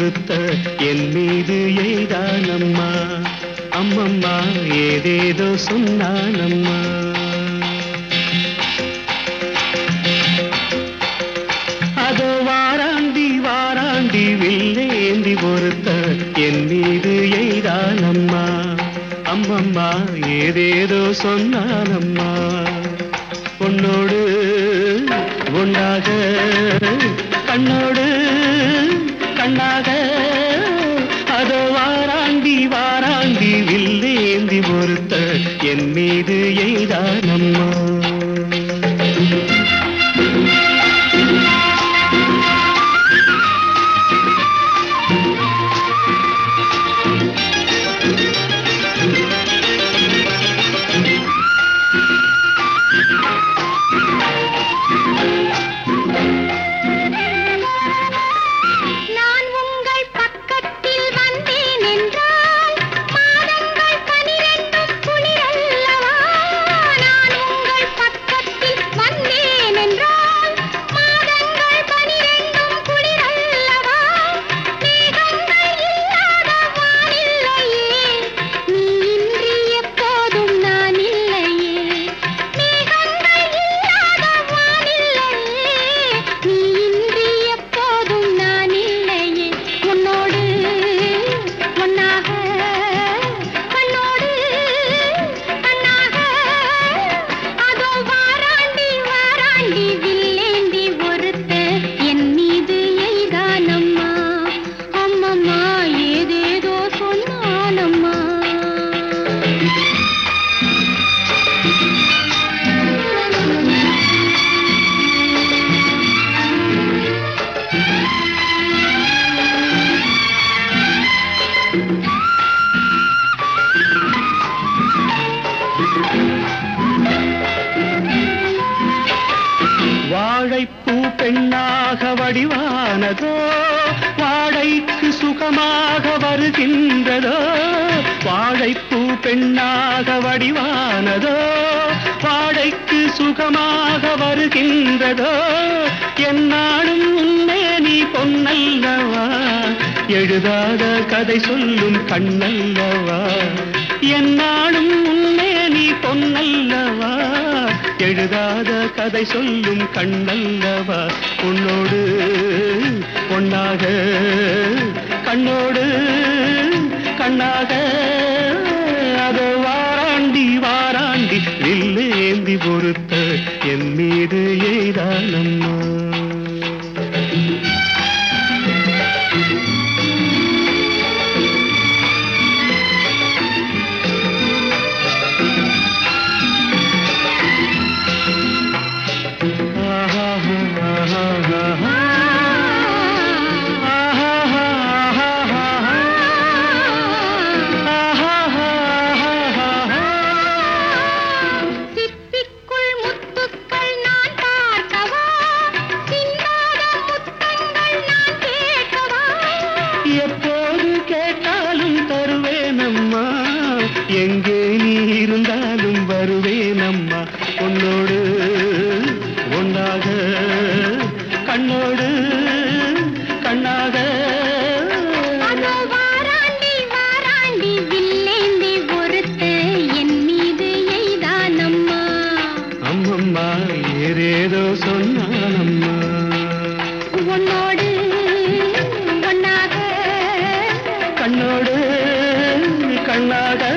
ஒருத்த என் மீது எய்தானம்மா. அம்மம்மா ஏதேதோ சொன்னானம்மா. அதோ வாராண்டி வாராண்டி வில்லேந்தி ஒருத்த என் மீது எய்தானம்மா. அம்மம்மா ஏதேதோ சொன்னானம்மா. பொன்னோடு ஒன்றாக கண்ணோடு கண்ணாக அதோ வாராண்டி வாராண்டி வில்லேந்தி ஒருத்த என் மீது எய்தானம்மா. வாழைப்பூ பெண்ணாக வடிவானதோ வாடைக்கு சுகமாக வருகின்றதோ. வாழைப்பூ பெண்ணாக வடிவானதோ வாடைக்கு சுகமாக வருகின்றதோ. என்னாலும் உன்னே நீ பொன்னல்லவா, எழுதாத கதை சொல்லும் கண்ணல்லவா. என்னாலும் உன்னே நீ பொன்னல்லவா, எழுதாத கதை சொல்லும் கண்ணல்லவா. உன்னோடு பொன்னாக கண்ணோடு கண்ணாக அதோ வாராண்டி வாராண்டி வில்லேந்தி பொறுத்த என் மீது எய்தானம்மா. எப்போது கேட்டாலும் தருவேனம்மா, எங்கே நீ இருந்தாலும் வருவேனம்மா. உன்னோடு ஒன்றாக கண்ணோடு கண்ணாக வாராண்டி வாராண்டி வில்லேந்தி ஒருத்த என் மீது எய்தானம்மா. அம்மம்மா ஏதேதோ சொன்னானம்மா. உன்னோடு கண்ணோடு கண்ணாக